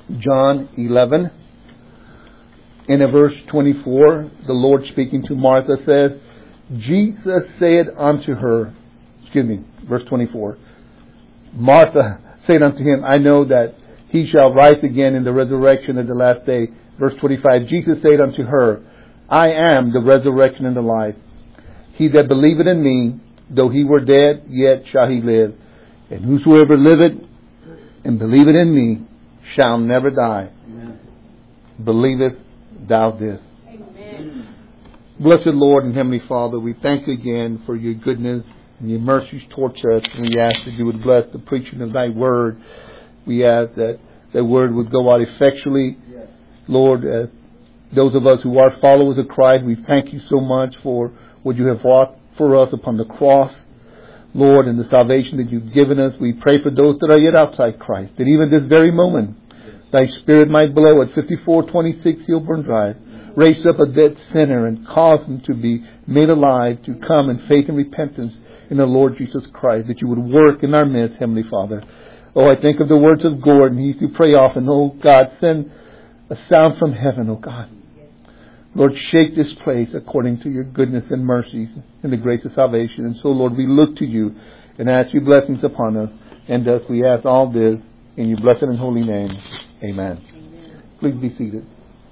John 11. In verse 24, the Lord speaking to Martha says, Jesus said unto her, verse 24, Martha said unto him, I know that he shall rise again in the resurrection of the last day. Verse 25, Jesus said unto her, I am the resurrection and the life. He that believeth in me, though he were dead, yet shall he live. And whosoever liveth and believeth in me shall never die. Amen. Believeth thou this? Amen. Blessed Lord and Heavenly Father, we thank you again for your goodness and your mercies towards us. And we ask that you would bless the preaching of thy word. We ask that the word would go out effectually. Yes. Lord, those of us who are followers of Christ, we thank you so much for what you have wrought for us upon the cross. Lord, and the salvation that you've given us. We pray for those that are yet outside Christ, that even this very moment, thy Spirit might blow at 5426 Hillburn Drive, raise up a dead sinner and cause him to be made alive, to come in faith and repentance in the Lord Jesus Christ, that you would work in our midst, Heavenly Father. Oh, I think of the words of Gordon. He used to pray often, oh God, send a sound from heaven, oh God. Lord, shake this place according to your goodness and mercies and the grace of salvation. And so, Lord, we look to you and ask your blessings upon us. And thus we ask all this in your blessed and holy name. Amen. Amen. Please be seated.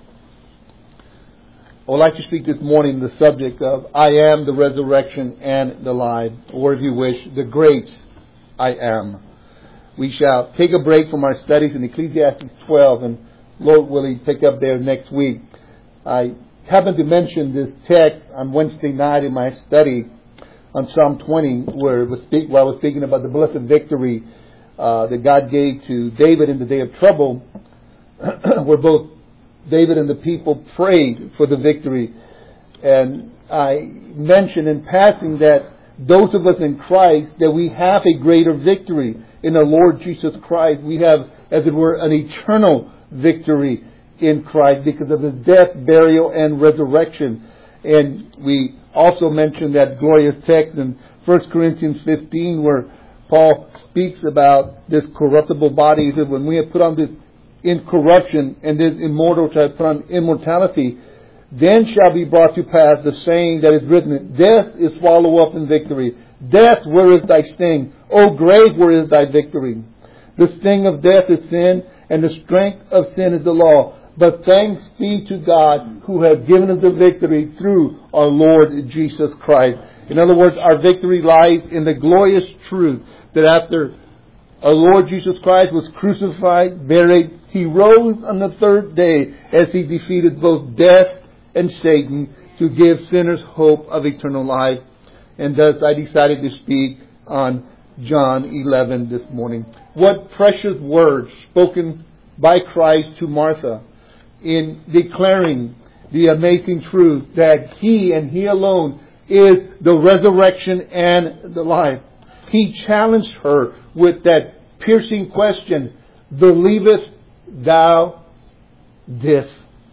I would like to speak this morning the subject of I am the resurrection and the life, or if you wish, the great I am. We shall take a break from our studies in Ecclesiastes 12, and Lord willing, pick up there next week. I happened to mention this text on Wednesday night in my study on Psalm 20, where I was speaking about the blessed victory that God gave to David in the day of trouble, where both David and the people prayed for the victory. And I mentioned in passing that those of us in Christ, that we have a greater victory in the Lord Jesus Christ. We have, as it were, an eternal victory in Christ because of His death, burial, and resurrection. And we also mentioned that glorious text in 1 Corinthians 15 where Paul speaks about this corruptible body. He said, when we have put on this incorruption and this immortal shall put on immortality, then shall be brought to pass the saying that is written, death is swallowed up in victory. Death, where is thy sting? O grave, where is thy victory? The sting of death is sin, and the strength of sin is the law. But thanks be to God who has given us the victory through our Lord Jesus Christ. In other words, our victory lies in the glorious truth that after our Lord Jesus Christ was crucified, buried, He rose on the third day as He defeated both death and Satan to give sinners hope of eternal life. And thus I decided to speak on John 11 this morning. What precious words spoken by Christ to Martha in declaring the amazing truth that He and He alone is the resurrection and the life. He challenged her with that piercing question, believest thou this?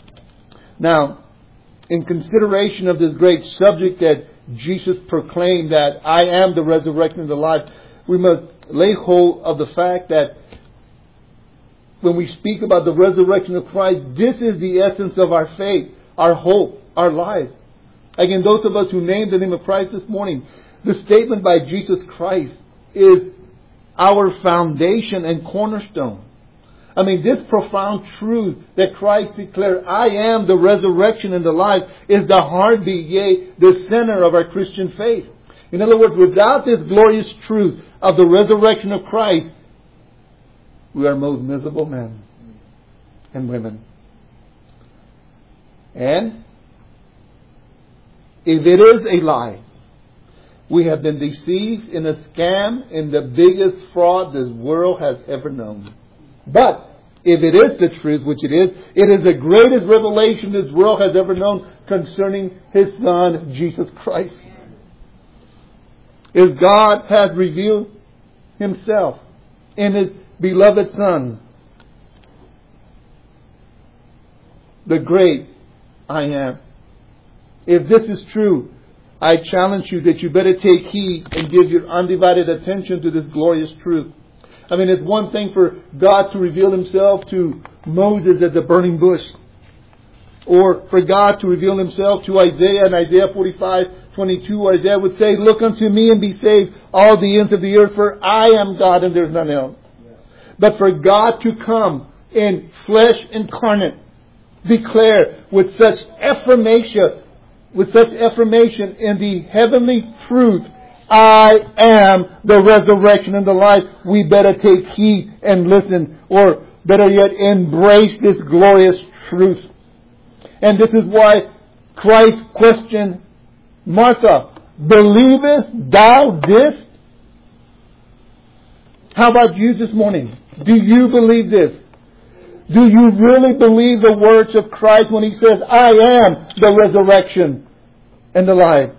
Now, in consideration of this great subject that Jesus proclaimed, that I am the resurrection and the life, we must lay hold of the fact that when we speak about the resurrection of Christ, this is the essence of our faith, our hope, our life. Again, those of us who named the name of Christ this morning, the statement by Jesus Christ is our foundation and cornerstone. I mean, this profound truth that Christ declared, I am the resurrection and the life, is the heartbeat, yea, the center of our Christian faith. In other words, without this glorious truth of the resurrection of Christ, we are most miserable men and women. And if it is a lie, we have been deceived in a scam, in the biggest fraud this world has ever known. But if it is the truth, which it is the greatest revelation this world has ever known concerning His Son, Jesus Christ. If God has revealed Himself in His beloved Son, the great I am. If this is true, I challenge you that you better take heed and give your undivided attention to this glorious truth. I mean, it's one thing for God to reveal Himself to Moses at the burning bush. Or for God to reveal Himself to Isaiah in Isaiah 45:22, Isaiah would say, "Look unto me and be saved, all the ends of the earth, for I am God and there's none else." But for God to come in flesh incarnate, declare with such affirmation in the heavenly truth, "I am the resurrection and the life," we better take heed and listen, or better yet, embrace this glorious truth. And this is why Christ questioned Martha, "Believest thou this?" How about you this morning? Do you believe this? Do you really believe the words of Christ when He says, "I am the resurrection and the life"?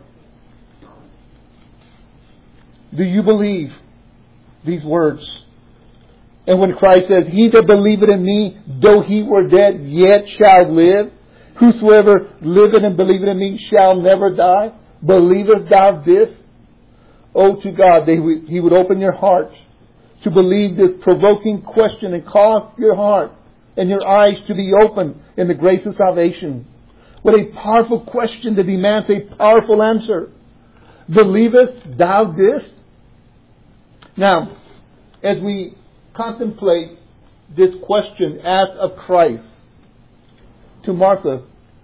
Do you believe these words? And when Christ says, "He that believeth in me, though he were dead, yet shall live. Whosoever liveth and believeth in me shall never die. Believest thou this?" Oh, to God, He would open your heart to believe this provoking question and cause your heart and your eyes to be open in the grace of salvation. What a powerful question that demands a powerful answer. Believest thou this? Now, as we contemplate this question asked of Christ to Martha,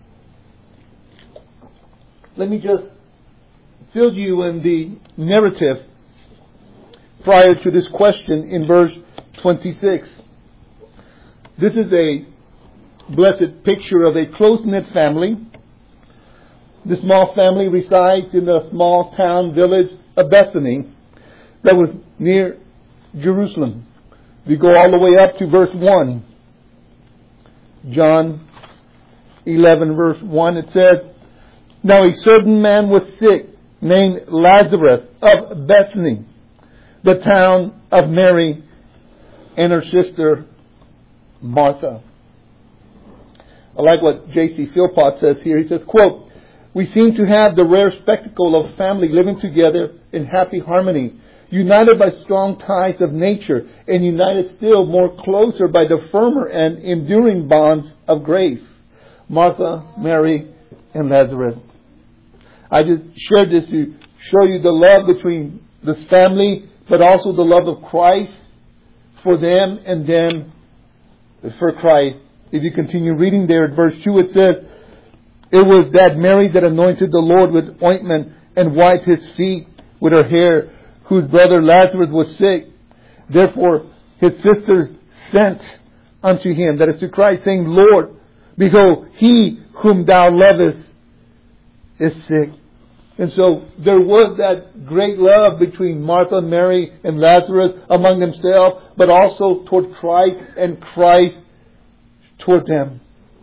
let me just fill you in the narrative prior to this question in verse 26. This is a blessed picture of a close-knit family. The small family resides in the small town village of Bethany that was near Jerusalem. We go all the way up to verse 1. John 11 verse 1, it says, "Now a certain man was sick, named Lazarus of Bethany, the town of Mary and her sister Martha." I like what J.C. Philpott says here. He says, quote, "We seem to have the rare spectacle of family living together in happy harmony, united by strong ties of nature, and united still more closer by the firmer and enduring bonds of grace. Martha, Mary, and Lazarus." I just shared this to show you the love between this family, but also the love of Christ for them and them for Christ. If you continue reading there at verse 2, it says, "It was that Mary that anointed the Lord with ointment and wiped His feet with her hair, whose brother Lazarus was sick. Therefore his sister sent unto Him," that is to Christ, saying, "Lord, behold, he whom thou lovest is sick." And so there was that great love between Martha, Mary, and Lazarus among themselves, but also toward Christ and Christ toward them.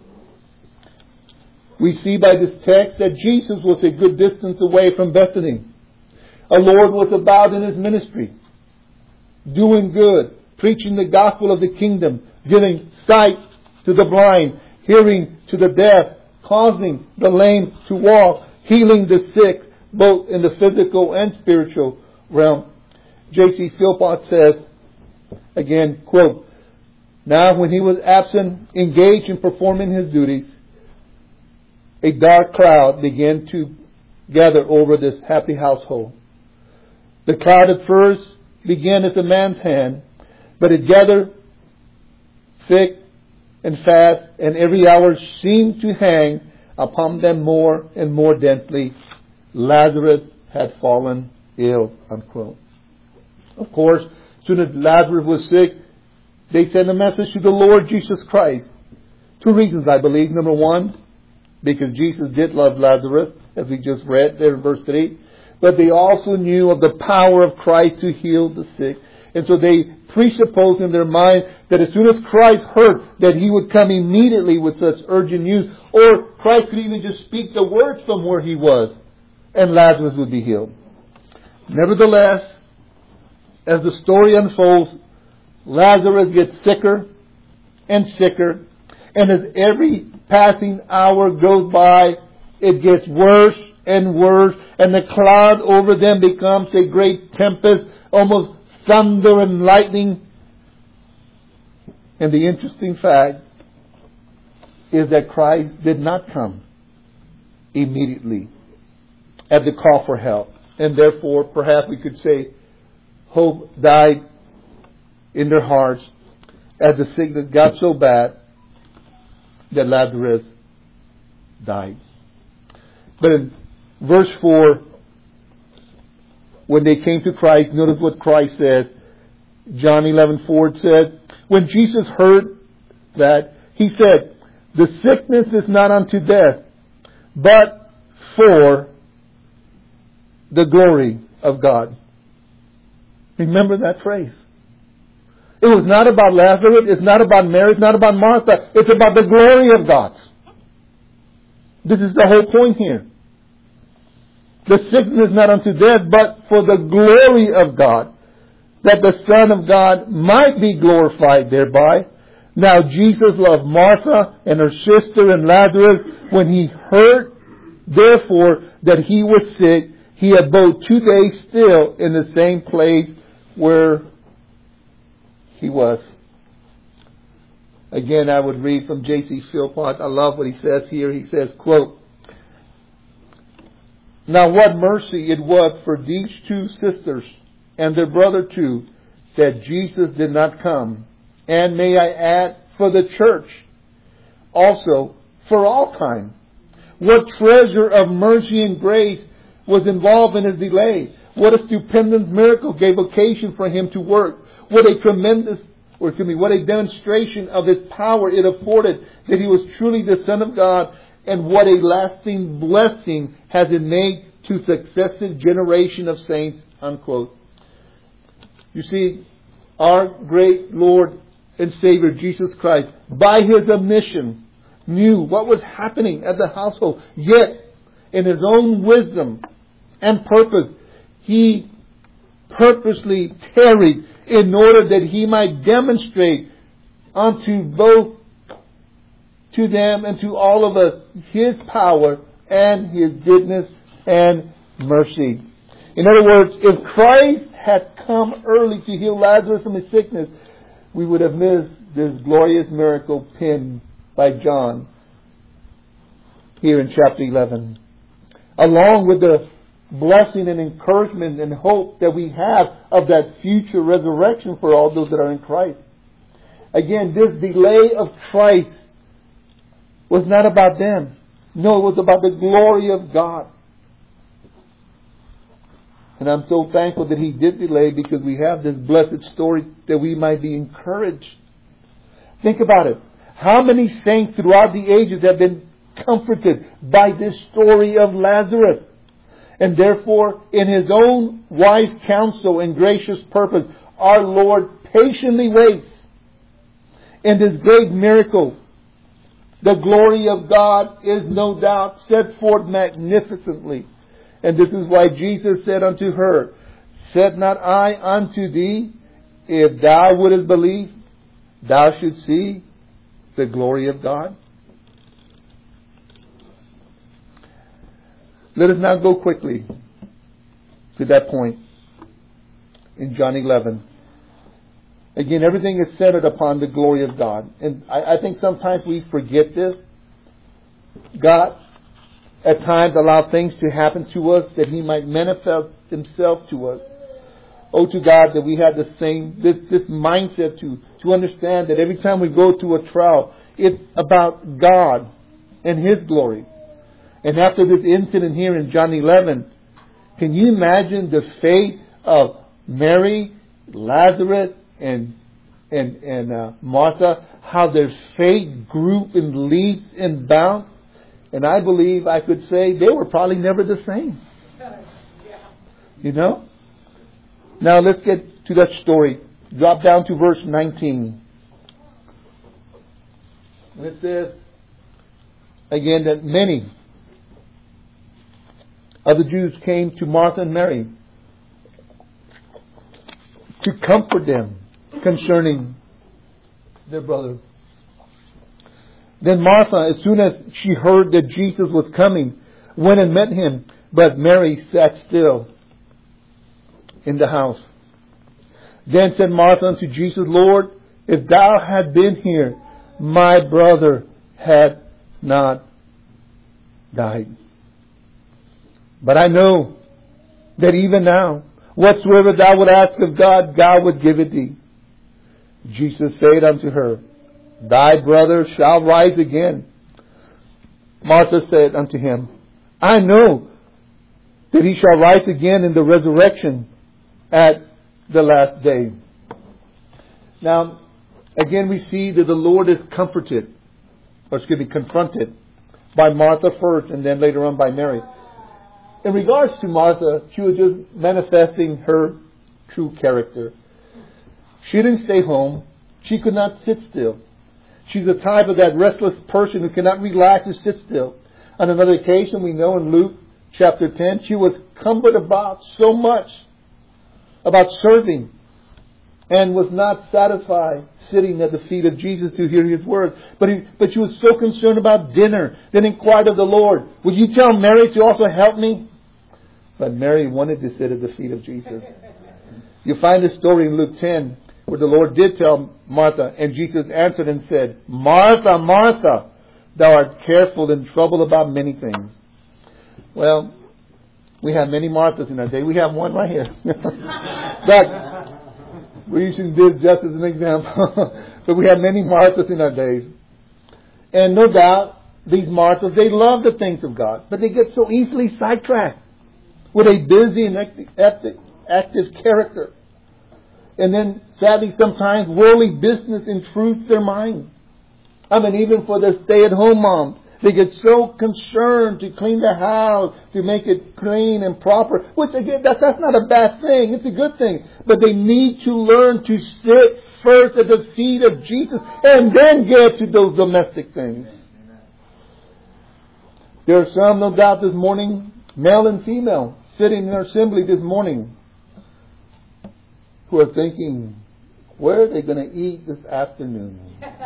We see by this text that Jesus was a good distance away from Bethany. Our Lord was about in His ministry, doing good, preaching the gospel of the kingdom, giving sight to the blind, hearing to the deaf, causing the lame to walk, healing the sick, both in the physical and spiritual realm. J.C. Philpott says, again, quote, "Now when He was absent, engaged in performing His duties, a dark cloud began to gather over this happy household. The cloud at first began as a man's hand, but it gathered thick and fast, and every hour seemed to hang upon them more and more densely. Lazarus had fallen ill," unquote. Of course, as soon as Lazarus was sick, they sent a message to the Lord Jesus Christ. Two reasons, I believe. Number one, because Jesus did love Lazarus, as we just read there in verse 3. But they also knew of the power of Christ to heal the sick. And so they presupposed in their mind that as soon as Christ heard that He would come immediately with such urgent news, or Christ could even just speak the words from where He was, and Lazarus would be healed. Nevertheless, as the story unfolds, Lazarus gets sicker and sicker, and as every passing hour goes by, it gets worse and worse, and the cloud over them becomes a great tempest, almost thunder and lightning. And the interesting fact is that Christ did not come immediately at the call for help. And therefore, perhaps we could say, hope died in their hearts as the sickness got so bad that Lazarus died. But in verse 4, when they came to Christ, notice what Christ says. John 11:4 says, when Jesus heard that, He said, the sickness is not unto death, but for the glory of God. Remember that phrase. It was not about Lazarus, it's not about Mary, it's not about Martha, it's about the glory of God. This is the whole point here. The sickness is not unto death, but for the glory of God, that the Son of God might be glorified thereby. Now Jesus loved Martha and her sister and Lazarus. When He heard, therefore, that he was sick, He abode 2 days still in the same place where He was. Again, I would read from J.C. Philpott. I love what he says here. He says, quote, now what mercy it was for these two sisters and their brother too, that Jesus did not come. And may I add, for the church, also for all time. What treasure of mercy and grace was involved in His delay. What a stupendous miracle gave occasion for Him to work. What a demonstration of His power it afforded that He was truly the Son of God, and what a lasting blessing has it made to successive generation of saints, unquote. You see, our great Lord and Savior, Jesus Christ, by His omniscience, knew what was happening at the household. Yet, in His own wisdom and purpose, He purposely tarried in order that He might demonstrate unto both, to them and to all of us, His power and His goodness and mercy. In other words, if Christ had come early to heal Lazarus from his sickness, we would have missed this glorious miracle penned by John here in chapter 11. Along with the blessing and encouragement and hope that we have of that future resurrection for all those that are in Christ. Again, this delay of Christ was not about them. No, it was about the glory of God. And I'm so thankful that He did delay, because we have this blessed story that we might be encouraged. Think about it. How many saints throughout the ages have been comforted by this story of Lazarus? And therefore, in His own wise counsel and gracious purpose, our Lord patiently waits. In this great miracle, the glory of God is no doubt set forth magnificently. And this is why Jesus said unto her, said not I unto thee, if thou wouldest believe, thou shouldst see the glory of God? Let us now go quickly to that point in John 11. Again, everything is centered upon the glory of God. And I think sometimes we forget this. God at times allow things to happen to us that He might manifest Himself to us. Oh, to God that we have the same, this mindset to understand that every time we go through a trial, it's about God and His glory. And after this incident here in John 11, can you imagine the fate of Mary, Lazarus, and Martha? How their fate grew in leaps and bounds? And I believe I could say they were probably never the same. You know? Now let's get to that story. Drop down to verse 19. And it says, again, that many of the Jews came to Martha and Mary to comfort them concerning their brother. Then Martha, as soon as she heard that Jesus was coming, went and met Him. But Mary sat still in the house. Then said Martha unto Jesus, Lord, if thou had been here, my brother had not died. But I know that even now, whatsoever thou would ask of God, God would give it thee. Jesus said unto her, Thy brother shall rise again. Martha said unto him, I know that he shall rise again in the resurrection at the last day. Now, again we see that the Lord is confronted by Martha first and then later on by Mary. In regards to Martha, she was just manifesting her true character. She didn't stay home. She could not sit still. She's the type of that restless person who cannot relax or sit still. On another occasion, we know in Luke chapter 10, she was cumbered about so much about serving and was not satisfied sitting at the feet of Jesus to hear His word. But she was so concerned about dinner, then inquired of the Lord, would you tell Mary to also help me? But Mary wanted to sit at the feet of Jesus. You find the story in Luke 10 where the Lord did tell Martha, and Jesus answered and said, Martha, Martha, thou art careful and troubled about many things. Well, we have many Marthas in our day. We have one right here. But we're using this just as an example. But we have many Marthas in our days. And no doubt, these Marthas, they love the things of God. But they get so easily sidetracked with a busy and active character. And then, sadly, sometimes worldly business intrudes their mind. I mean, even for the stay-at-home moms, they get so concerned to clean the house, to make it clean and proper. Which, again, that's not a bad thing. It's a good thing. But they need to learn to sit first at the feet of Jesus and then get to those domestic things. There are some, no doubt, this morning, male and female, sitting in our assembly this morning, who are thinking, where are they going to eat this afternoon?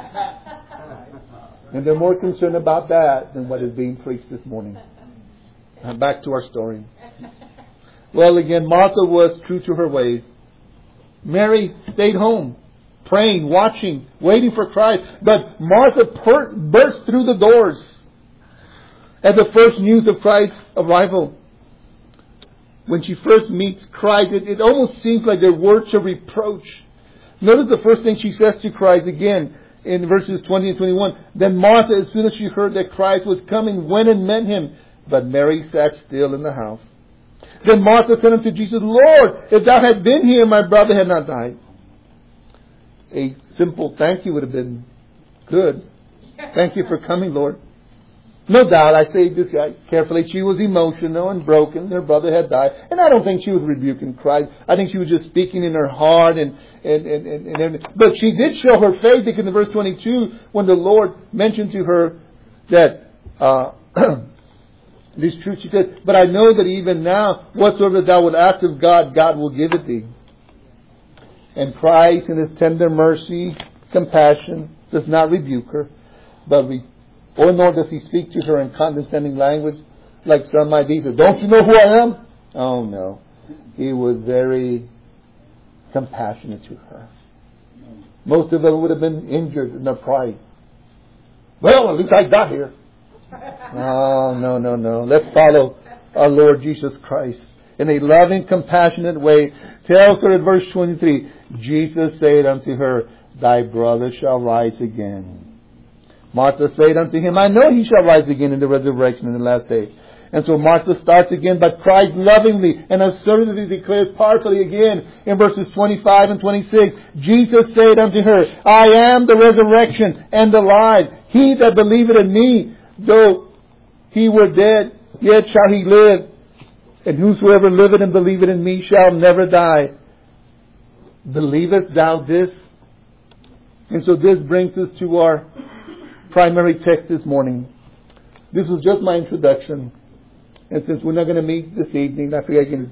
And they're more concerned about that than what is being preached this morning. And back to our story. Well, again, Martha was true to her ways. Mary stayed home, praying, watching, waiting for Christ. But Martha burst through the doors at the first news of Christ's arrival. When she first meets Christ, it almost seems like they're words of reproach. Notice the first thing she says to Christ again in verses 20 and 21. Then Martha, as soon as she heard that Christ was coming, went and met Him. But Mary sat still in the house. Then Martha said unto Jesus, Lord, if thou had been here, my brother had not died. A simple thank you would have been good. Thank you for coming, Lord. No doubt, I say this carefully, she was emotional and broken. Her brother had died. And I don't think she was rebuking Christ. I think she was just speaking in her heart and but she did show her faith, because in verse 22, when the Lord mentioned to her that this truth, she said, but I know that even now, whatsoever thou would ask of God, God will give it thee. And Christ, in His tender mercy, compassion, does not rebuke her, but or nor does He speak to her in condescending language, like some might be. Don't you know who I am? Oh no. He was very compassionate to her. Most of them would have been injured in their pride. Well, at least I got here. Oh, no. Let's follow our Lord Jesus Christ in a loving, compassionate way. Tells her in verse 23, Jesus said unto her, Thy brother shall rise again. Martha said unto Him, I know he shall rise again in the resurrection in the last day. And so Martha starts again, but Christ lovingly and assertively declares powerfully again in verses 25 and 26, Jesus said unto her, I am the resurrection and the life. He that believeth in me, though he were dead, yet shall he live. And whosoever liveth and believeth in me shall never die. Believest thou this? And so this brings us to our primary text this morning. This is just my introduction. And since we're not going to meet this evening, I think I can...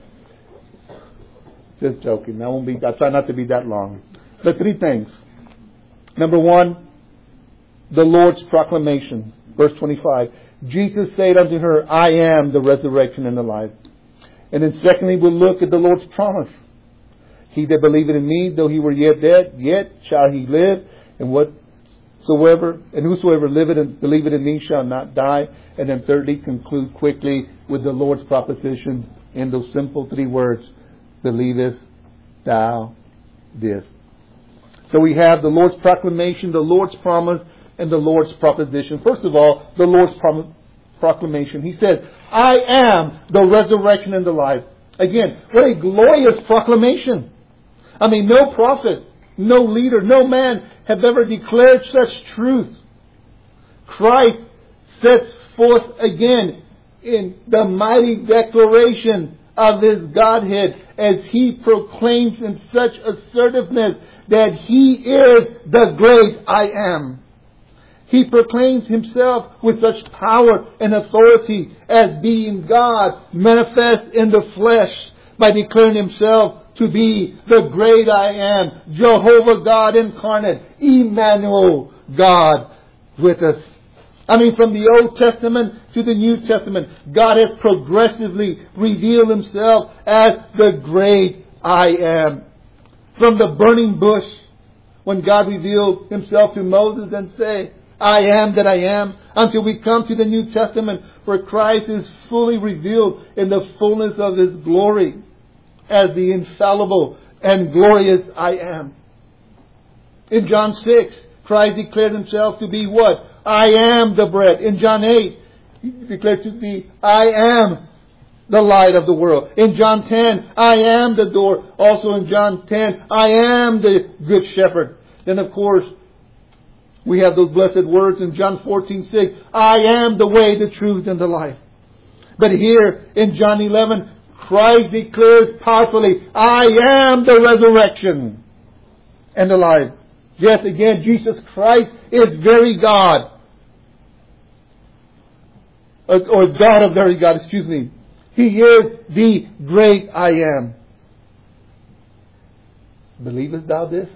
Just joking. I'll try not to be that long. But three things. Number one, the Lord's proclamation. Verse 25. Jesus said unto her, I am the resurrection and the life. And then secondly, we'll look at the Lord's promise. He that believeth in me, though he were yet dead, yet shall he live. And whosoever liveth and believeth in me shall not die. And then thirdly, conclude quickly with the Lord's proposition in those simple three words: believest thou this? So we have the Lord's proclamation, the Lord's promise, and the Lord's proposition. First of all, the Lord's proclamation. He said, I am the resurrection and the life. Again, what a glorious proclamation. I mean, no prophet, no leader, no man have ever declared such truth. Christ sets forth again in the mighty declaration of His Godhead as He proclaims in such assertiveness that He is the great I am. He proclaims Himself with such power and authority as being God manifest in the flesh by declaring Himself to be the great I am, Jehovah God incarnate, Emmanuel, God with us. I mean, from the Old Testament to the New Testament, God has progressively revealed Himself as the great I am. From the burning bush, when God revealed Himself to Moses and say, I am that I am, until we come to the New Testament where Christ is fully revealed in the fullness of His glory as the infallible and glorious I am. In John 6, Christ declared Himself to be what? I am the bread. In John 8, He declared to be, I am the light of the world. In John 10, I am the door. Also in John 10, I am the good shepherd. Then of course, we have those blessed words in John 14:6. I am the way, the truth, and the life. But here in John 11, Christ declares powerfully, I am the resurrection and the life. Yes, again, Jesus Christ is very God. Or God of very God, excuse me. He is the great I am. Believest thou this?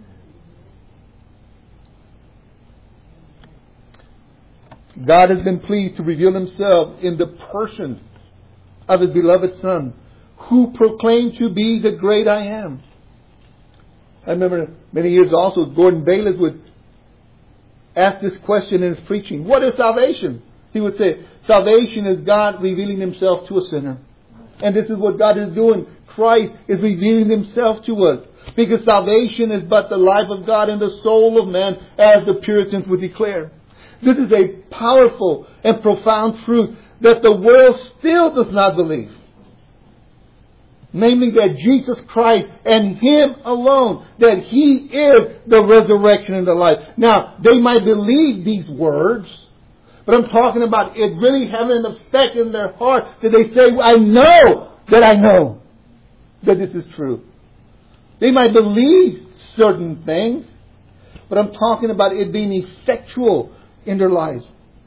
God has been pleased to reveal Himself in the person of His beloved Son, who proclaimed to be the great I am. I remember many years also, Gordon Bayless would ask this question in his preaching. What is salvation? He would say, salvation is God revealing Himself to a sinner. And this is what God is doing. Christ is revealing Himself to us. Because salvation is but the life of God in the soul of man, as the Puritans would declare. This is a powerful and profound truth that the world still does not believe. Namely that Jesus Christ and Him alone, that He is the resurrection and the life. Now, they might believe these words, but I'm talking about it really having an effect in their heart that they say, I know that this is true. They might believe certain things, but I'm talking about it being effectual in their lives.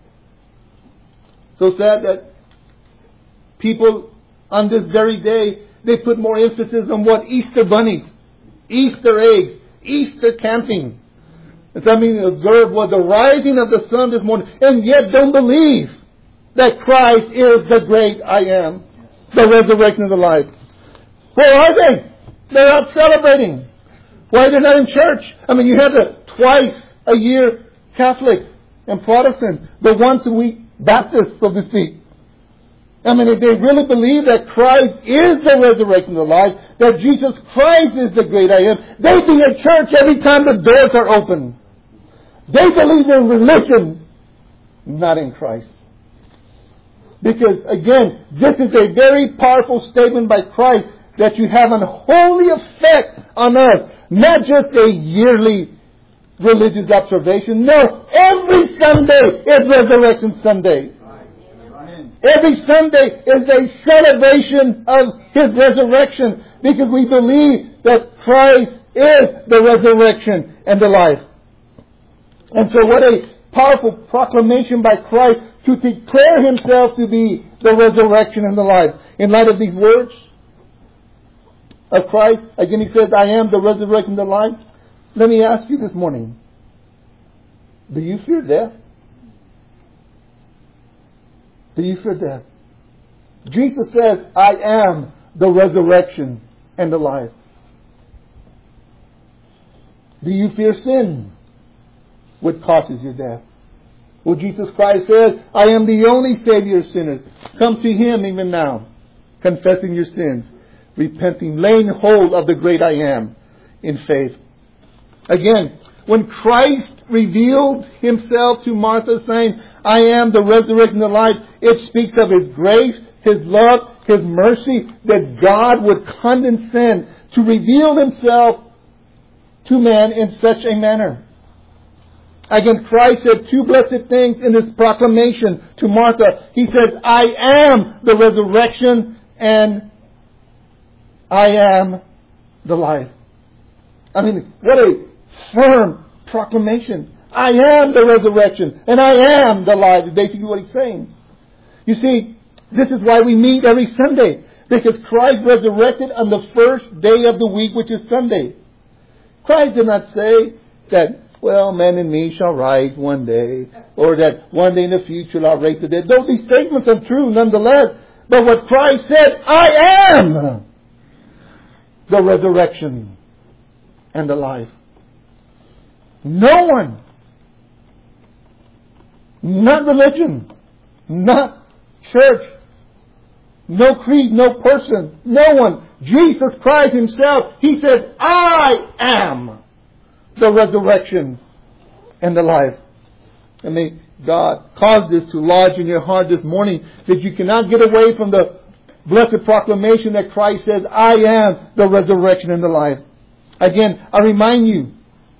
So sad that people on this very day, they put more emphasis on what? Easter bunnies, Easter eggs, Easter camping. And some even observe what the rising of the sun this morning, and yet don't believe that Christ is the great I am, the resurrection of the life. Where are they? They're out celebrating. Why they're not in church? I mean, you have the twice a year Catholics and Protestants, the once a week Baptists, so to speak. I mean, if they really believe that Christ is the resurrection of the life, that Jesus Christ is the great I am, they'd be at church every time the doors are open. They believe in religion, not in Christ. Because, again, this is a very powerful statement by Christ that you have an holy effect on earth, not just a yearly religious observation. No, every Sunday is Resurrection Sunday. Every Sunday is a celebration of His resurrection because we believe that Christ is the resurrection and the life. And so what a powerful proclamation by Christ to declare Himself to be the resurrection and the life. In light of these words of Christ, again He says, I am the resurrection and the life. Let me ask you this morning, do you fear death? Do you fear death? Jesus says, I am the resurrection and the life. Do you fear sin, which causes your death? Well, Jesus Christ says, I am the only Savior of sinners. Come to Him even now, confessing your sins, repenting, laying hold of the great I am in faith. Again, when Christ revealed Himself to Martha saying, I am the resurrection and the life, it speaks of His grace, His love, His mercy, that God would condescend to reveal Himself to man in such a manner. Again, Christ said two blessed things in His proclamation to Martha. He says, I am the resurrection and I am the life. I mean, what a firm proclamation. I am the resurrection and I am the life is basically what He's saying. You see, this is why we meet every Sunday. Because Christ resurrected on the first day of the week, which is Sunday. Christ did not say that, well, man and me shall rise one day, or that one day in the future I'll raise the dead. Though these statements are true nonetheless. But what Christ said, I am the resurrection and the life. No one, not religion, not church, no creed, no person, no one. Jesus Christ Himself, He said, I am the resurrection and the life. And may God cause this to lodge in your heart this morning, that you cannot get away from the blessed proclamation that Christ says, I am the resurrection and the life. Again, I remind you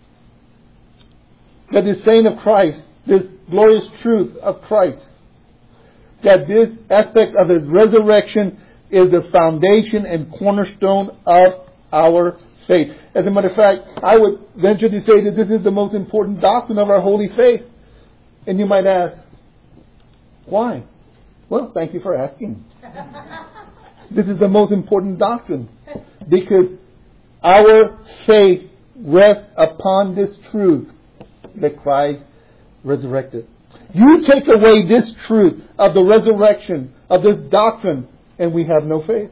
that this saying of Christ, this glorious truth of Christ, that this aspect of His resurrection is the foundation and cornerstone of our faith. As a matter of fact, I would venture to say that this is the most important doctrine of our holy faith. And you might ask, why? Well, thank you for asking. This is the most important doctrine because our faith rests upon this truth that Christ resurrected. You take away this truth of the resurrection, of this doctrine, and we have no faith.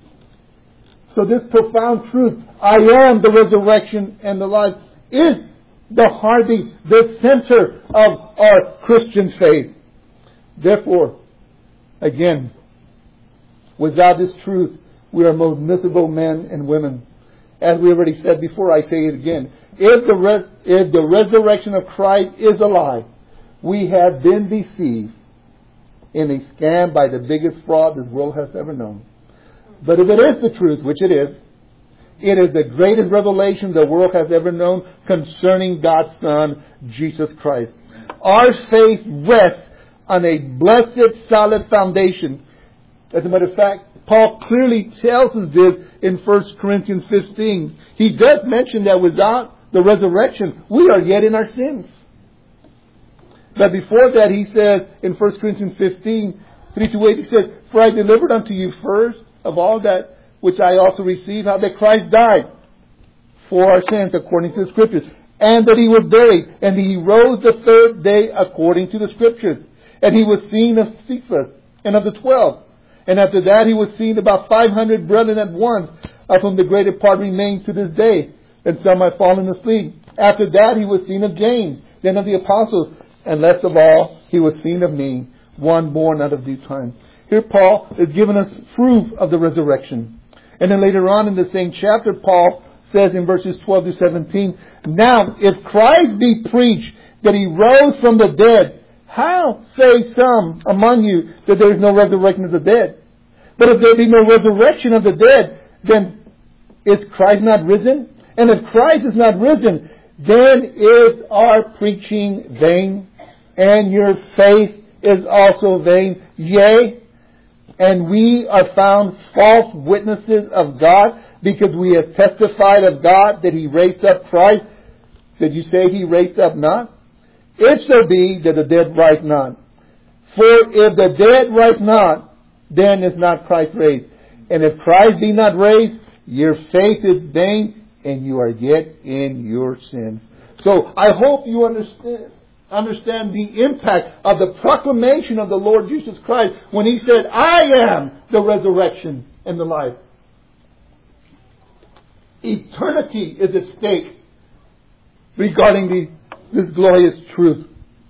So this profound truth, I am the resurrection and the life, is the heartbeat, the center of our Christian faith. Therefore, again, without this truth, we are most miserable men and women. As we already said before, I say it again. If the resurrection of Christ is a lie, we have been deceived in a scam by the biggest fraud this world has ever known. But if it is the truth, which it is the greatest revelation the world has ever known concerning God's Son, Jesus Christ. Our faith rests on a blessed, solid foundation. As a matter of fact, Paul clearly tells us this in 1 Corinthians 15. He does mention that without the resurrection, we are yet in our sins. But before that, he says in 1 Corinthians 15, 3-8, he says, For I delivered unto you first of all that which I also received, how that Christ died for our sins according to the Scriptures, and that He was buried, and He rose the third day according to the Scriptures. And He was seen of Cephas and of the 12. And after that He was seen about 500 brethren at once, of whom the greater part remain to this day, and some have fallen asleep. After that He was seen of James, then of the apostles, and last of all, He was seen of me, one born out of due time. Here Paul is giving us proof of the resurrection. And then later on in the same chapter, Paul says in verses 12-17, Now, if Christ be preached that He rose from the dead, how say some among you that there is no resurrection of the dead? But if there be no resurrection of the dead, then is Christ not risen? And if Christ is not risen, then is our preaching vain, and your faith is also vain. Yea, and we are found false witnesses of God, because we have testified of God that He raised up Christ. Did you say He raised up not? If so be that the dead rise not. For if the dead rise not, then is not Christ raised. And if Christ be not raised, your faith is vain, and you are yet in your sin. So I hope you understand the impact of the proclamation of the Lord Jesus Christ when He said, I am the resurrection and the life. Eternity is at stake regarding this glorious truth.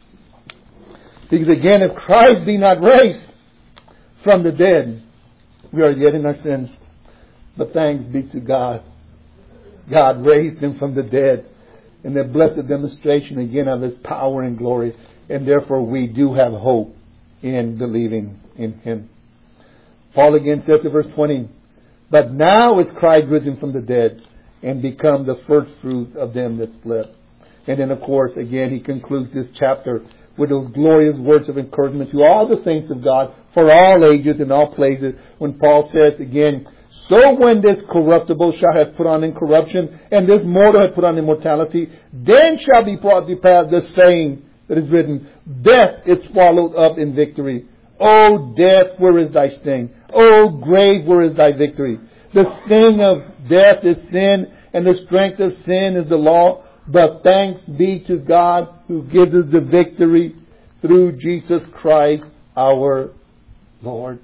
Because again, if Christ be not raised from the dead, we are yet in our sins. But thanks be to God. God raised Him from the dead. And the blessed demonstration again of His power and glory. And therefore we do have hope in believing in Him. Paul again says in verse 20, but now is Christ risen from the dead and become the first fruit of them that slept. And then of course again he concludes this chapter with those glorious words of encouragement to all the saints of God for all ages and all places, when Paul says again, so when this corruptible shall have put on incorruption, and this mortal have put on immortality, then shall be brought to pass the saying that is written, death is swallowed up in victory. O death, where is thy sting? O grave, where is thy victory? The sting of death is sin, and the strength of sin is the law. But thanks be to God who gives us the victory through Jesus Christ our Lord.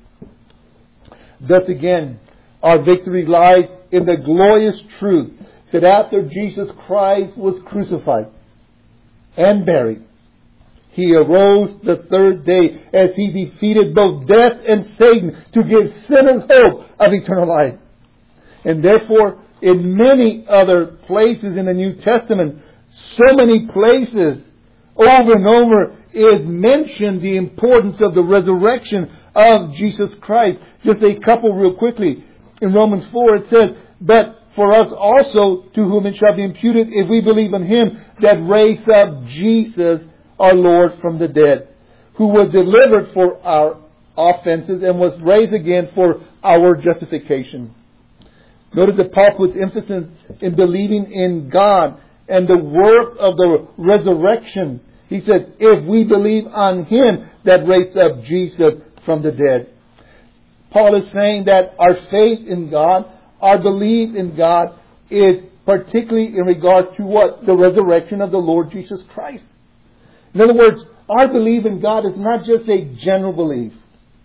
Thus again, our victory lies in the glorious truth that after Jesus Christ was crucified and buried, He arose the third day as He defeated both death and Satan to give sinners hope of eternal life. And therefore, in many other places in the New Testament, so many places, over and over, is mentioned the importance of the resurrection of Jesus Christ. Just a couple real quickly. In Romans 4 it says, but for us also, to whom it shall be imputed, if we believe in Him that raised up Jesus our Lord from the dead, who was delivered for our offenses and was raised again for our justification. Notice that Paul puts emphasis in believing in God and the work of the resurrection. He said, if we believe on Him that raised up Jesus from the dead. Paul is saying that our faith in God, our belief in God, is particularly in regard to what? The resurrection of the Lord Jesus Christ. In other words, our belief in God is not just a general belief.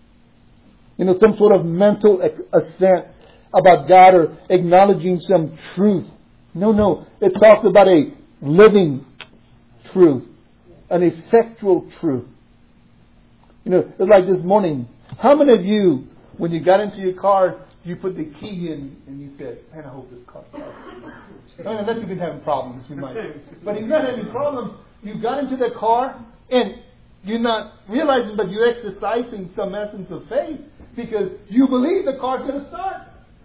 Some sort of mental assent about God or acknowledging some truth. No. It talks about a living truth. An effectual truth. It's like this morning. How many of you, when you got into your car, you put the key in and you said, man, I hope this car starts. Unless you've been having problems, you might. But if you're not having problems, you got into the car and you're not realizing, but you're exercising some essence of faith because you believe the car's going to start.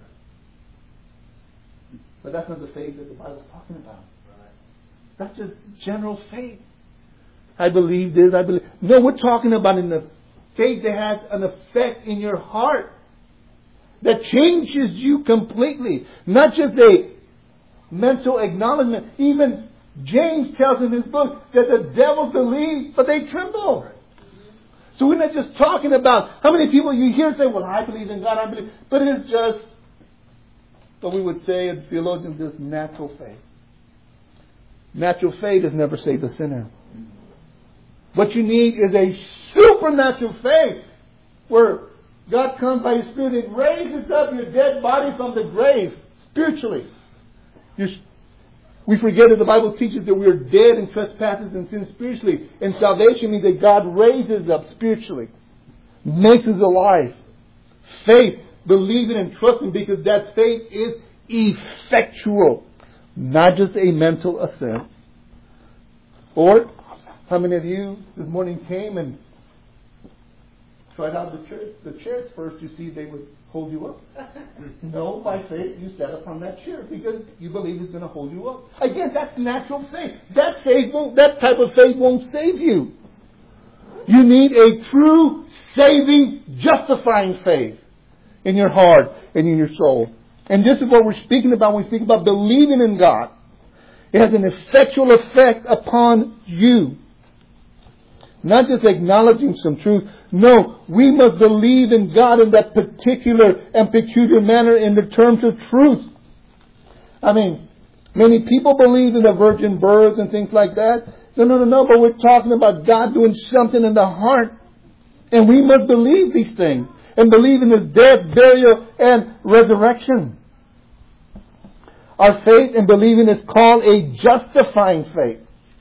But that's not the faith that the Bible's talking about. That's just general faith. I believe this, I believe. No, we're talking about in the faith that has an effect in your heart that changes you completely. Not just a mental acknowledgement. Even James tells in his book that the devils believe, but they tremble. So we're not just talking about how many people you hear say, well, I believe in God, I believe. But it's just what we would say as theologians, just natural faith. Natural faith has never saved a sinner. What you need is a supernatural faith where God comes by His Spirit and raises up your dead body from the grave spiritually. We forget that the Bible teaches that we are dead in trespasses and sins spiritually. And salvation means that God raises up spiritually. Makes us alive. Faith, believing and trusting, because that faith is effectual. Not just a mental assent. Or, how many of you this morning came and tried out the chairs first to see if they would hold you up? No, by faith you sat up on that chair because you believe it's going to hold you up. Again, that's natural faith. That type of faith won't save you. You need a true, saving, justifying faith in your heart and in your soul. And this is what we're speaking about when we speak about believing in God. It has an effectual effect upon you. Not just acknowledging some truth. No, we must believe in God in that particular and peculiar manner in the terms of truth. I mean, many people believe in the virgin birth and things like that. No, but we're talking about God doing something in the heart. And we must believe these things. And believe in His death, burial, and resurrection. Our faith in believing is called a justifying faith,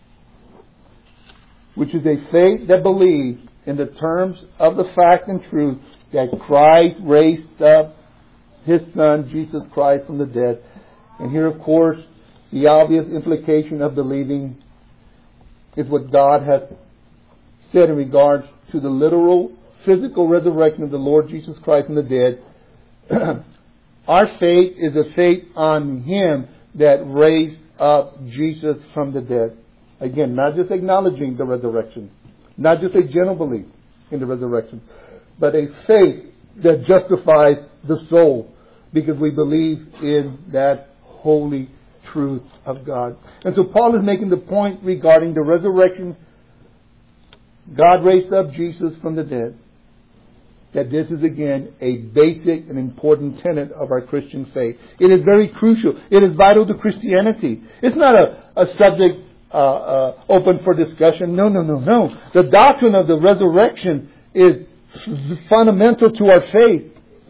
which is a faith that believes in the terms of the fact and truth that Christ raised up His Son, Jesus Christ, from the dead. And here, of course, the obvious implication of believing is what God has said in regards to the literal, physical resurrection of the Lord Jesus Christ from the dead. Our faith is a faith on Him that raised up Jesus from the dead. Again, not just acknowledging the resurrection, not just a general belief in the resurrection, but a faith that justifies the soul because we believe in that holy truth of God. And so Paul is making the point regarding the resurrection. God raised up Jesus from the dead. That this is again a basic and important tenet of our Christian faith. It is very crucial. It is vital to Christianity. It's not a subject open for discussion. No. The doctrine of the resurrection is fundamental to our faith,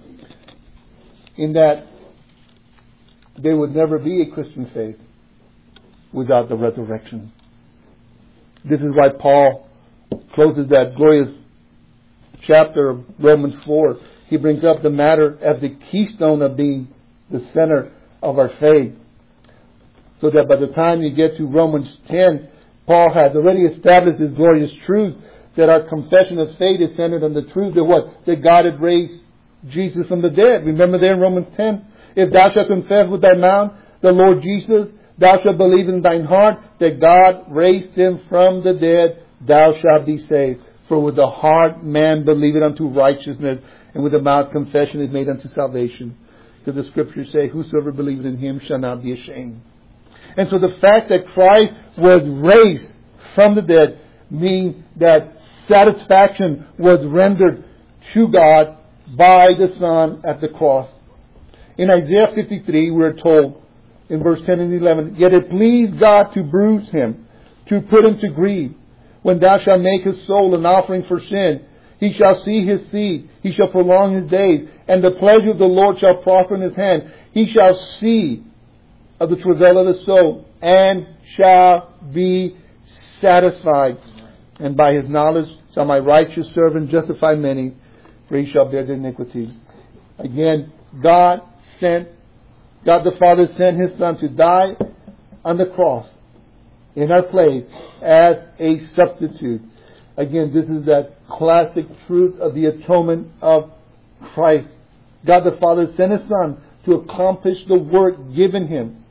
in that there would never be a Christian faith without the resurrection. This is why Paul closes that glorious chapter of Romans 4. He brings up the matter as the keystone of being the center of our faith. So that by the time you get to Romans 10, Paul has already established this glorious truth that our confession of faith is centered on the truth that what? That God had raised Jesus from the dead. Remember there in Romans 10? If thou shalt confess with thy mouth the Lord Jesus, thou shalt believe in thine heart that God raised Him from the dead, thou shalt be saved. For with the heart man believeth unto righteousness, and with the mouth confession is made unto salvation. Because the Scriptures say, whosoever believeth in Him shall not be ashamed. And so the fact that Christ was raised from the dead means that satisfaction was rendered to God by the Son at the cross. In Isaiah 53 we are told in verse 10 and 11, yet it pleased God to bruise Him, to put Him to grief. When thou shalt make His soul an offering for sin, He shall see His seed, He shall prolong His days, and the pleasure of the Lord shall prosper in His hand. He shall see of the travail of the soul, and shall be satisfied. And by His knowledge shall my righteous servant justify many, for he shall bear their iniquities. Again, God the Father sent His Son to die on the cross in our place as a substitute. Again, this is that classic truth of the atonement of Christ. God the Father sent His Son to accomplish the work given Him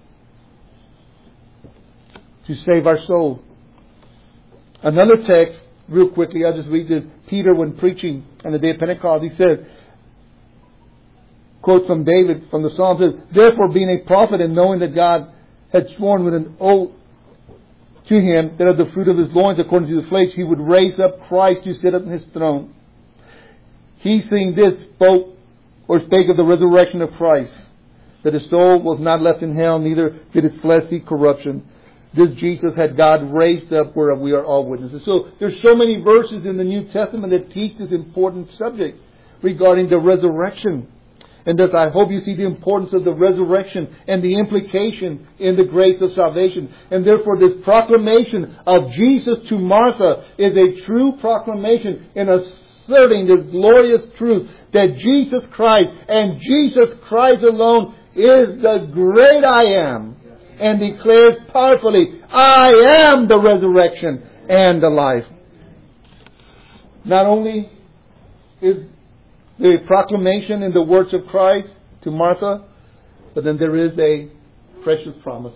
to save our souls. Another text, real quickly, I'll just read this. Peter, when preaching on the day of Pentecost, he said, quote from David from the Psalm, says, therefore being a prophet and knowing that God had sworn with an oath to him that of the fruit of his loins according to the flesh he would raise up Christ to sit on His throne. He, seeing this, spake of the resurrection of Christ, that His soul was not left in hell, neither did His flesh see corruption. This Jesus had God raised up, whereof we are all witnesses. So there's so many verses in the New Testament that teach this important subject regarding the resurrection. And thus I hope you see the importance of the resurrection and the implication in the grace of salvation. And therefore this proclamation of Jesus to Martha is a true proclamation in asserting this glorious truth that Jesus Christ and Jesus Christ alone is the great I am. And declares powerfully, I am the resurrection and the life. Not only is the proclamation in the words of Christ to Martha, but then there is a precious promise.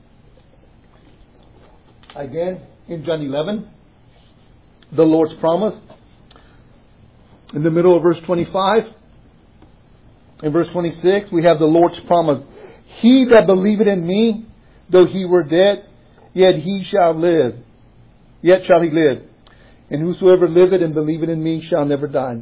Again, in John 11, the Lord's promise. In the middle of verse 25, in verse 26, we have the Lord's promise. He that believeth in me, though he were dead, yet he shall live. Yet shall he live. And whosoever liveth and believeth in me shall never die.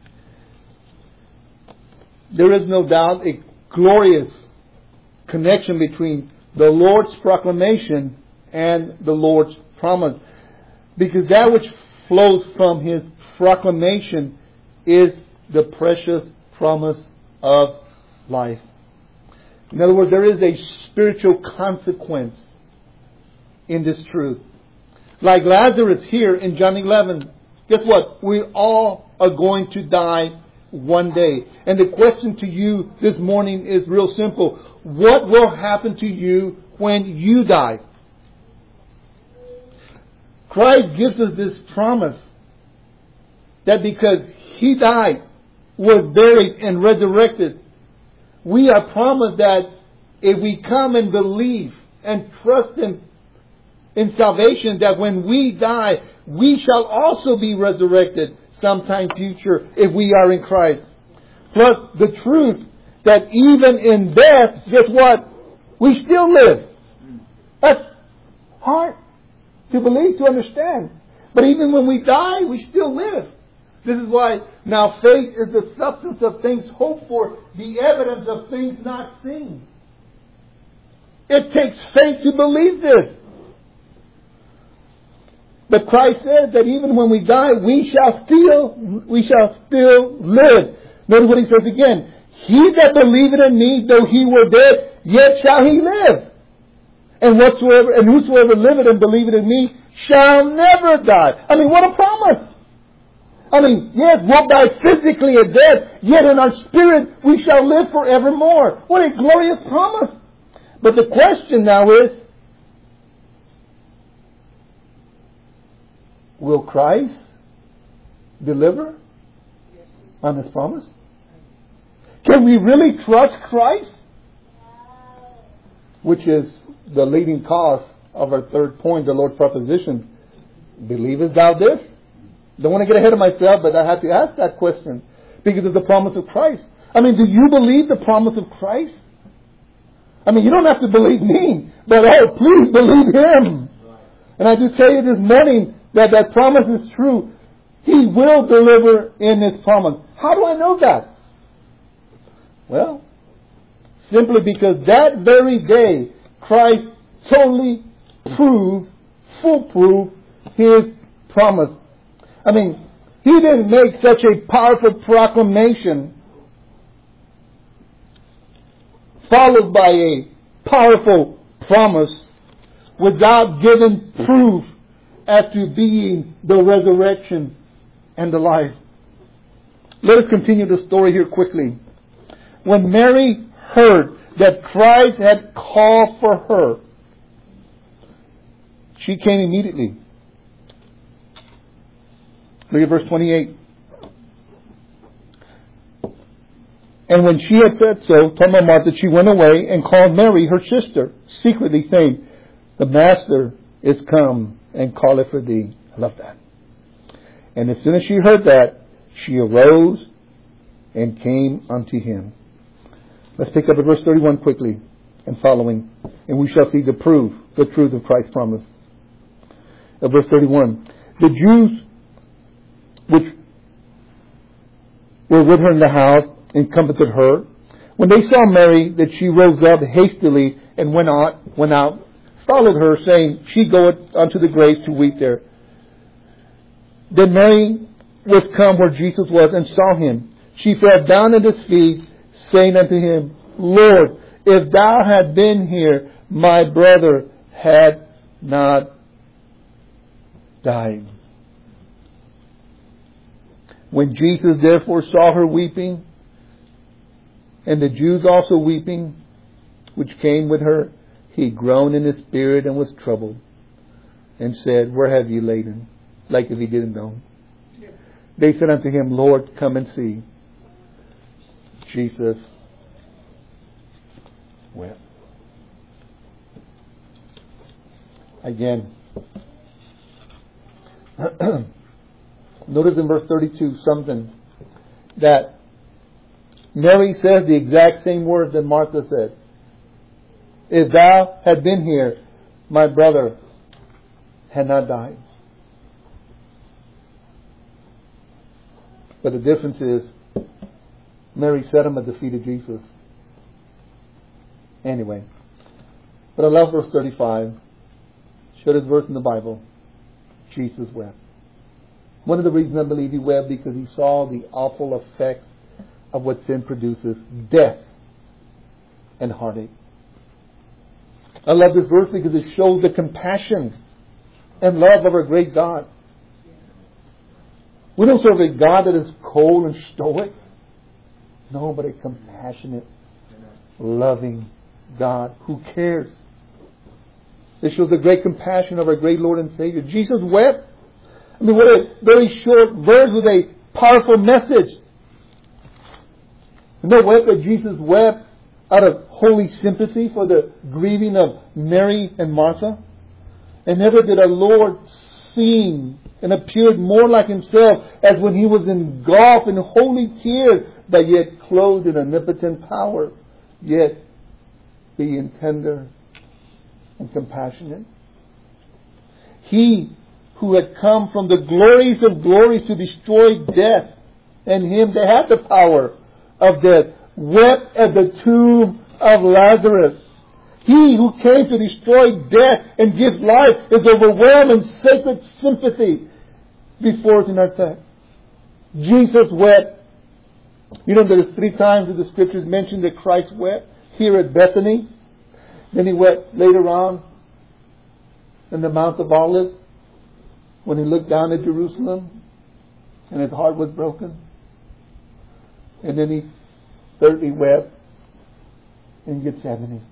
There is no doubt a glorious connection between the Lord's proclamation and the Lord's promise. Because that which flows from His proclamation is the precious promise of life. In other words, there is a spiritual consequence in this truth. Like Lazarus here in John 11, guess what? We all are going to die one day. And the question to you this morning is real simple. What will happen to you when you die? Christ gives us this promise that because He died, was buried, and resurrected, we are promised that if we come and believe and trust Him in salvation, that when we die, we shall also be resurrected sometime future if we are in Christ. Plus the truth that even in death, guess what? We still live. That's hard to believe, to understand. But even when we die, we still live. This is why now faith is the substance of things hoped for, the evidence of things not seen. It takes faith to believe this. But Christ said that even when we die, we shall still live. Notice what He says again. He that believeth in me, though he were dead, yet shall he live. And whosoever liveth and believeth in me shall never die. I mean, what a promise. I mean, yes, we'll die physically at death, yet in our spirit we shall live forevermore. What a glorious promise. But the question now is, will Christ deliver on His promise? Can we really trust Christ? Which is the leading cause of our third point, the Lord's proposition. Believest thou this? Don't want to get ahead of myself, but I have to ask that question because of the promise of Christ. I mean, do you believe the promise of Christ? I mean, you don't have to believe me, but please believe Him. And I do tell you this morning that that promise is true. He will deliver in His promise. How do I know that? Well, simply because that very day Christ totally foolproof His promise. I mean, He didn't make such a powerful proclamation followed by a powerful promise without giving proof as to being the resurrection and the life. Let us continue the story here quickly. When Mary heard that Christ had called for her, she came immediately. Look at verse 28. And when she had said so, told Martha, she went away and called Mary, her sister, secretly, saying, the Master is come and calleth for thee. I love that. And as soon as she heard that, she arose and came unto Him. Let's pick up at verse 31 quickly and following, and we shall see the truth of Christ's promise. At verse 31, the Jews which were with her in the house and comforted her, when they saw Mary, that she rose up hastily and went out, followed her, saying, she goeth unto the grave to weep there. Then Mary was come where Jesus was and saw Him. She fell down at His feet, saying unto Him, Lord, if thou had been here, my brother had not died. When Jesus therefore saw her weeping, and the Jews also weeping, which came with her, He groaned in His spirit and was troubled, and said, where have you laid Him? Like if He didn't know. They said unto Him, Lord, come and see. Jesus wept. Again, notice in verse 32 something that Mary says the exact same words that Martha said. If thou had been here, my brother had not died. But the difference is, Mary set Him at the feet of Jesus. Anyway. But I love verse 35. Shortest verse in the Bible. Jesus wept. One of the reasons I believe He wept, because He saw the awful effects of what sin produces. Death. and heartache. I love this verse because it shows the compassion and love of our great God. We don't serve a God that is cold and stoic. No, but a compassionate, loving God who cares. It shows the great compassion of our great Lord and Savior. Jesus wept. I mean, what a very short verse with a powerful message. No way that Jesus wept out of holy sympathy for the grieving of Mary and Martha. And never did our Lord seem and appeared more like Himself as when He was engulfed in holy tears, but yet clothed in omnipotent power, yet being tender and compassionate. He who had come from the glories of glories to destroy death, and Him that had the power of death, wept at the tomb of Lazarus. He who came to destroy death and give life is overwhelmed in sacred sympathy before us in our text. Jesus wept. You know, there's 3 times that the Scriptures mention that Christ wept. Here at Bethany. Then He wept later on in the Mount of Olives when He looked down at Jerusalem and His heart was broken. And then He thirdly wept in Gethsemane.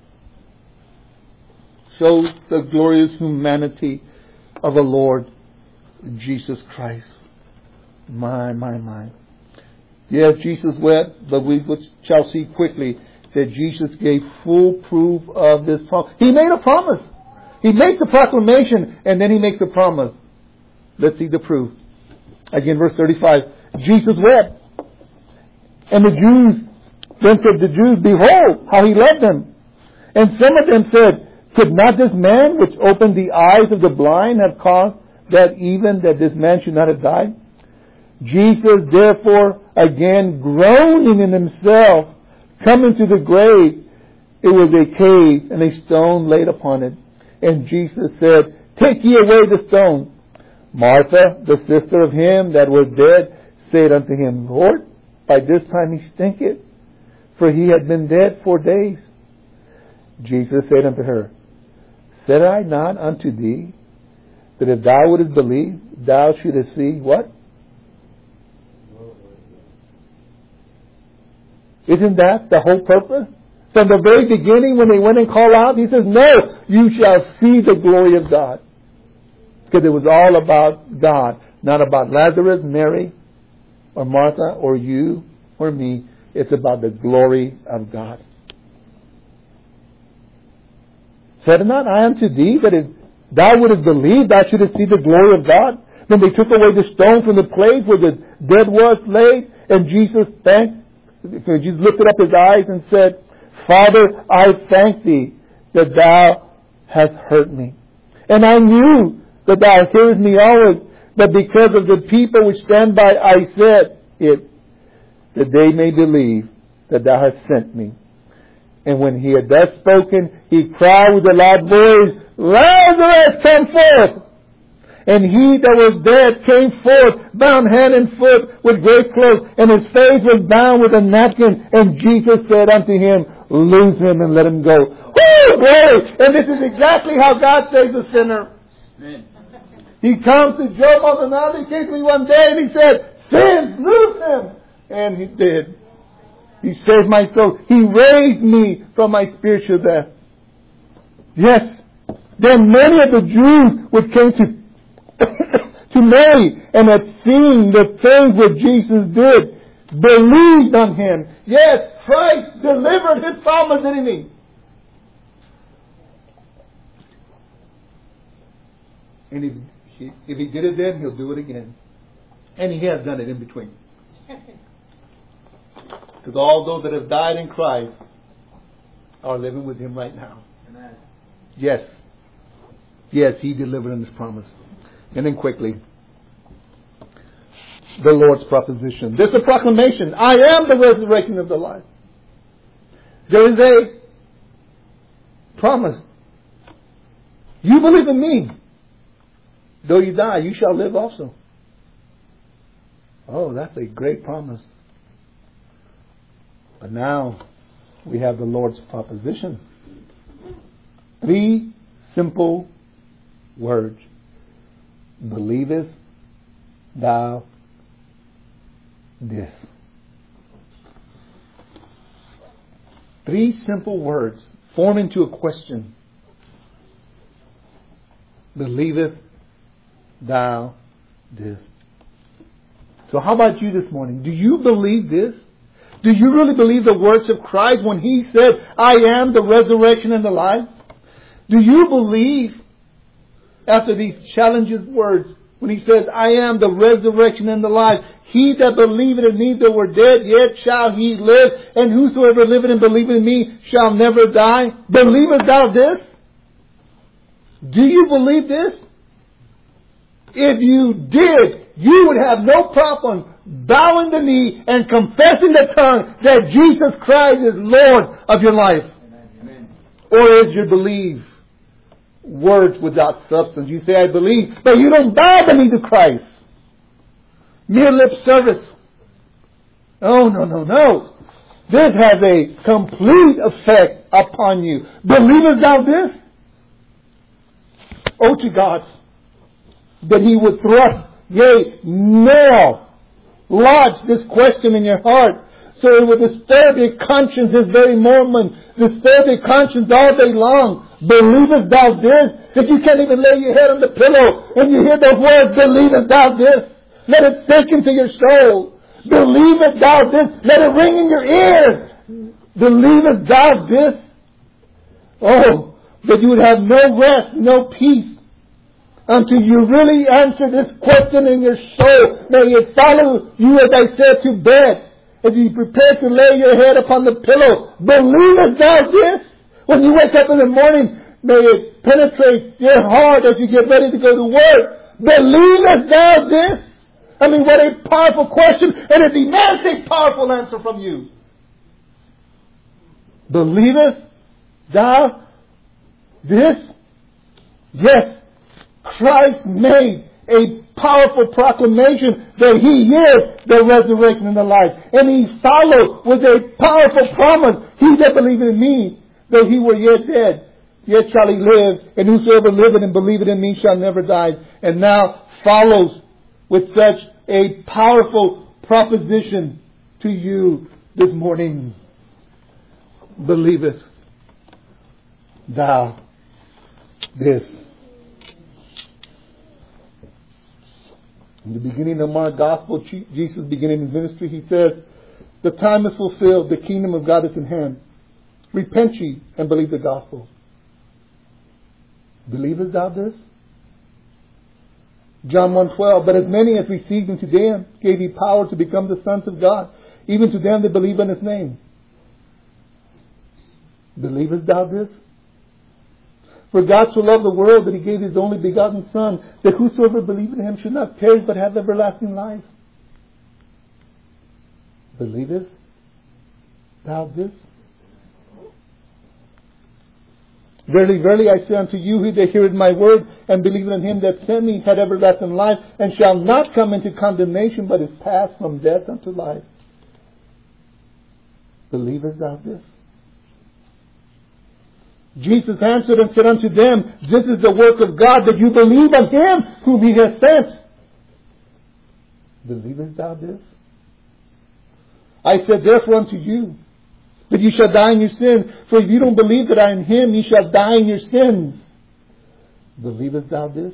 Shows the glorious humanity of the Lord Jesus Christ. My. Yes, Jesus wept, but we shall see quickly that Jesus gave full proof of this promise. He made a promise. He makes the proclamation, and then He makes the promise. Let's see the proof. Again, verse 35. Jesus wept. And the Jews, then said the Jews, behold, how He loved them. And some of them said, could not this man which opened the eyes of the blind have caused that even that this man should not have died? Jesus therefore, again groaning in Himself, coming to the grave, it was a cave, and a stone laid upon it. And Jesus said, take ye away the stone. Martha, the sister of him that was dead, said unto Him, Lord, by this time he stinketh, for he had been dead 4 days. Jesus said unto her, said I not unto thee, that if thou wouldest believe, thou shouldest see what? Isn't that the whole purpose? From the very beginning when they went and called out, He says, no, you shall see the glory of God. Because it was all about God, not about Lazarus, Mary, or Martha, or you, or me. It's about the glory of God. Said not I unto thee, that if thou wouldest believe, thou shouldest see the glory of God? Then they took away the stone from the place where the dead was laid, and Jesus lifted up His eyes and said, Father, I thank Thee that Thou hast heard me. And I knew that Thou hearest me always, but because of the people which stand by, I said it, that they may believe that Thou hast sent me. And when He had thus spoken, He cried with a loud voice, Lazarus, come forth! And he that was dead came forth, bound hand and foot with great clothes, and his face was bound with a napkin. And Jesus said unto him, loose him and let him go. Woo! Glory! And this is exactly how God saves a sinner. Amen. He comes to Job on the mountain. He came to me one day and He said, sin, loose him. And He did. He saved my soul. He raised me from my spiritual death. Yes. Then many of the Jews which came to Mary and had seen the things that Jesus did, believed on Him. Yes, Christ delivered His promise, didn't He? And if He did it then, He'll do it again. And He has done it in between. Because all those that have died in Christ are living with Him right now. Amen. Yes. Yes, He delivered on His promise. And then quickly, the Lord's proposition. This is a proclamation. I am the resurrection of the life. There is a promise. You believe in me. Though you die, you shall live also. Oh, that's a great promise. But now, we have the Lord's proposition. 3 simple words. Believest thou this? 3 simple words form into a question. Believest thou this? So how about you this morning? Do you believe this? Do you really believe the words of Christ when He said, I am the resurrection and the life? Do you believe, after these challenging words, when He says, I am the resurrection and the life, he that believeth in me, though were dead, yet shall he live, and whosoever liveth and believeth in me shall never die? Believest thou this? Do you believe this? If you did, you would have no problem bowing the knee and confessing the tongue that Jesus Christ is Lord of your life. Amen. Or is your belief words without substance? You say, I believe, but you don't bow the knee to Christ. Mere lip service. Oh, no. This has a complete effect upon you. Believest thou this? Oh, to God, that He would thrust, yea, nail, lodge this question in your heart, so it would disturb your conscience this very moment, disturb your conscience all day long. Believest thou this? That you can't even lay your head on the pillow and you hear those words, believest thou this? Let it sink into your soul. Believest thou this? Let it ring in your ears. Believest thou this? Oh, that you would have no rest, no peace, until you really answer this question in your soul. May it follow you, as I said, to bed. As you prepare to lay your head upon the pillow. Believest thou this? When you wake up in the morning, may it penetrate your heart as you get ready to go to work. Believest thou this? I mean, what a powerful question, and it demands a powerful answer from you. Believest thou this? Yes. Christ made a powerful proclamation that He is the resurrection and the life. And He followed with a powerful promise. He that believeth in me, though he were yet dead, yet shall he live. And whosoever liveth and believeth in me shall never die. And now follows with such a powerful proposition to you this morning. Believest thou this? In the beginning of Mark's Gospel, Jesus beginning His ministry, He says, the time is fulfilled, the kingdom of God is in hand. Repent ye and believe the gospel. Believest thou this? John 1:12, but as many as received Him to them, gave He power to become the sons of God, even to them that believe in His name. Believest thou this? For God so loved the world that He gave His only begotten Son, that whosoever believeth in Him should not perish but have everlasting life. Believest thou this? Verily, verily, I say unto you, he that heareth my word and believeth in Him that sent me hath everlasting life, and shall not come into condemnation, but is passed from death unto life. Believest thou this? Jesus answered and said unto them, this is the work of God, that you believe on Him whom He has sent. Believest thou this? I said therefore unto you, that you shall die in your sins. For if you don't believe that I am Him, you shall die in your sins. Believest thou this?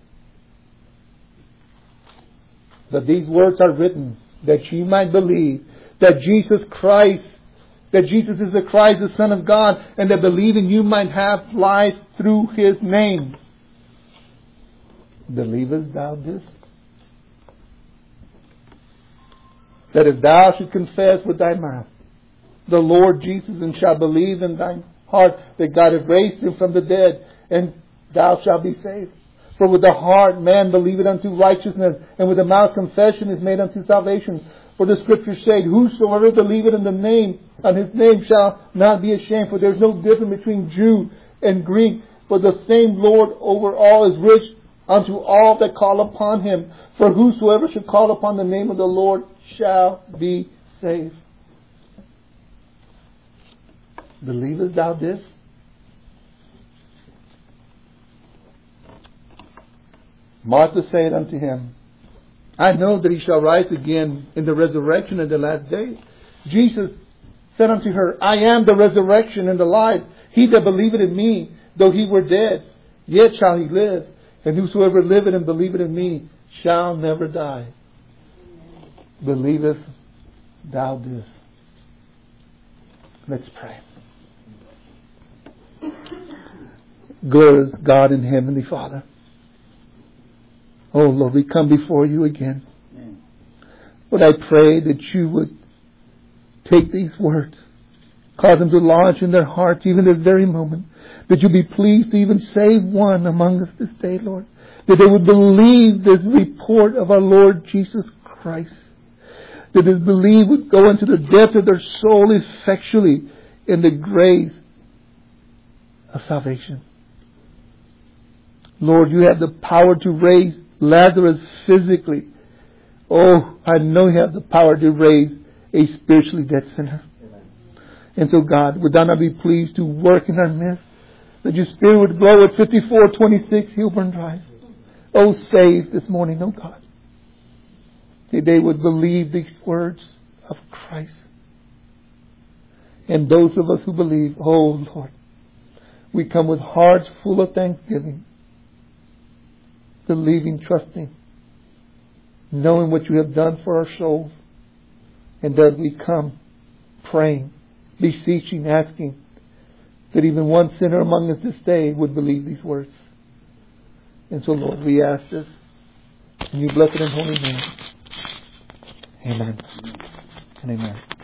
That these words are written, that ye might believe that Jesus Christ, that Jesus is the Christ, the Son of God, and that believing you might have life through His name. Believest thou this? That if thou should confess with thy mouth the Lord Jesus, and shall believe in thine heart that God hath raised Him from the dead, and thou shalt be saved. For with the heart man believeth unto righteousness, and with the mouth confession is made unto salvation. For the Scriptures say, whosoever believeth in the name, on His name shall not be ashamed. For there is no difference between Jew and Greek, for the same Lord over all is rich unto all that call upon Him. For whosoever shall call upon the name of the Lord shall be saved. Believest thou this? Martha said unto him, I know that he shall rise again in the resurrection in the last day. Jesus said unto her, I am the resurrection and the life. He that believeth in me, though he were dead, yet shall he live. And whosoever liveth and believeth in me shall never die. Believest thou this? Let's pray. Glorious God and Heavenly Father. Oh Lord, we come before you again. Lord, I pray that you would take these words, cause them to lodge in their hearts even this very moment. That you be pleased to even save one among us this day, Lord. That they would believe this report of our Lord Jesus Christ. That this belief would go into the depth of their soul effectually in the grace of salvation. Lord, you have the power to raise Lazarus physically. Oh, I know you have the power to raise a spiritually dead sinner. Amen. And so God, would thou not be pleased to work in our midst? That your Spirit would glow at 5426 Hilburn Drive. Oh, save this morning, oh God. That they would believe these words of Christ. And those of us who believe, oh Lord, we come with hearts full of thanksgiving. Believing, trusting, knowing what you have done for our souls. And that we come praying, beseeching, asking that even one sinner among us this day would believe these words. And so, Lord, we ask this in your blessed and holy name. Amen and amen.